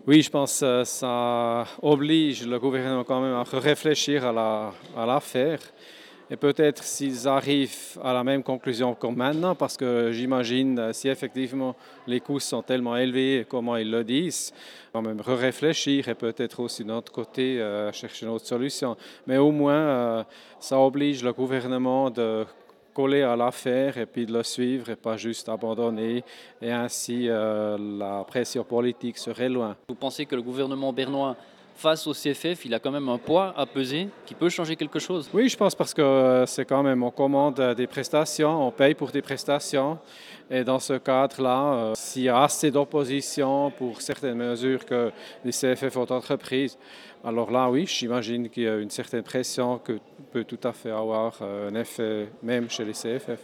Oui, je pense que ça oblige le gouvernement quand même à réfléchir à l'affaire. Et peut-être s'ils arrivent à la même conclusion que maintenant, parce que j'imagine si effectivement les coûts sont tellement élevés, comment ils le disent, quand même réfléchir et peut-être aussi de notre côté chercher une autre solution. Mais au moins, ça oblige le gouvernement de coller à l'affaire et puis de le suivre et pas juste abandonner. Et ainsi, la pression politique serait loin. Vous pensez que le gouvernement bernois, face au CFF, il a quand même un poids à peser qui peut changer quelque chose? Oui, je pense parce que c'est quand même, on commande des prestations, on paye pour des prestations. Et dans ce cadre-là, s'il y a assez d'opposition pour certaines mesures que les CFF ont entreprises, alors là, oui, j'imagine qu'il y a une certaine pression que peut tout à fait avoir un effet même chez les CFF.